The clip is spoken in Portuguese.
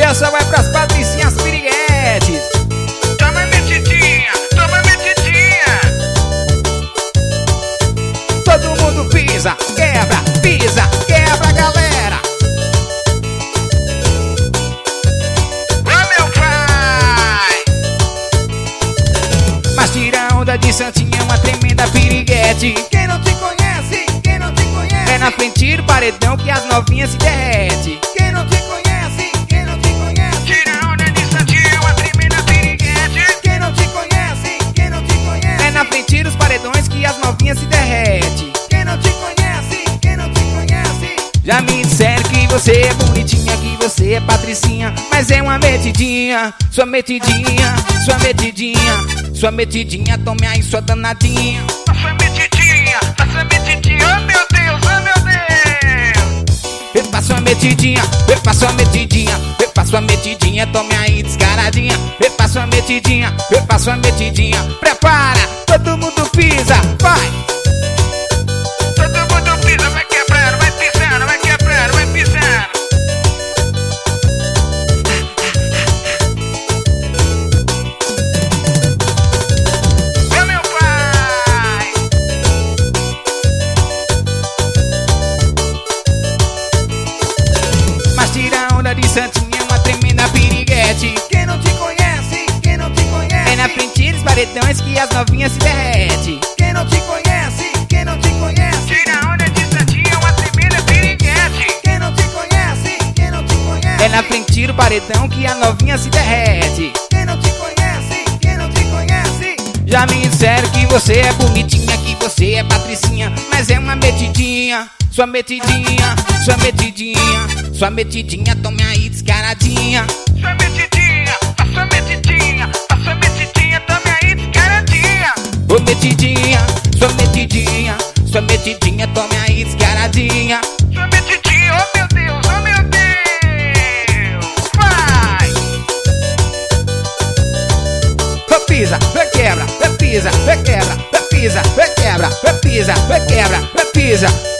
Essa vai pras patricinhas piriguetes. Toma metidinha, toma metidinha. Todo mundo pisa, quebra, galera. Ô meu pai. Mas tira onda de Santinha, uma tremenda piriguete. Quem não te conhece, quem não te conhece, é na frente do paredão que as novinhas se derrete. Quem não te conhece, quem não te conhece, Tira onda de Santinha, uma tremenda piriguete. quem não te conhece, quem não te conhece, é na frente dos paredões que as novinhas se derrete. Quem não te conhece, quem não te conhece. Já me disseram que você é bonitinha, que você é patricinha, mas é uma metidinha, sua metidinha, sua metidinha. Sua metidinha, tome aí sua danadinha. Passa metidinha, passa metidinha. Oh meu Deus, oh meu Deus. Passa uma metidinha, passa uma metidinha, passa uma metidinha, tome aí descaradinha. Passa uma metidinha, passa uma metidinha. Prepara, todo mundo pisa, vai. Todo mundo pisa, vai quebrando, vai pisando, vai quebrando, vai pisando. Ô meu pai. Mas tira a onda de Santinha, uma tremenda piriguete. Quem não te conhece, quem não te conhece, é na frente dos paredões que as novinhas se derrete. Quem não te conhece, quem não te conhece, Tira onda de Santinha, uma tremenda piriguete. quem não te conhece, quem não te conhece, é na frente do paredão que a novinha se derrete. Quem não te conhece, quem não te conhece. Já me disseram que você é bonitinha, que você é patricinha, mas é uma metidinha, sua metidinha, sua metidinha. Sua metidinha, tome aí descaradinha. Sua metidinha, passa metidinha, passa metidinha, tome aí descaradinha. Ô metidinha, sua metidinha, sua metidinha, tome aí descaradinha. Sua metidinha, oh meu Deus, oh meu Deus. Vai. Ô pisa, quebra, pisa, quebra, pisa, quebra, pisa, quebra, pisa.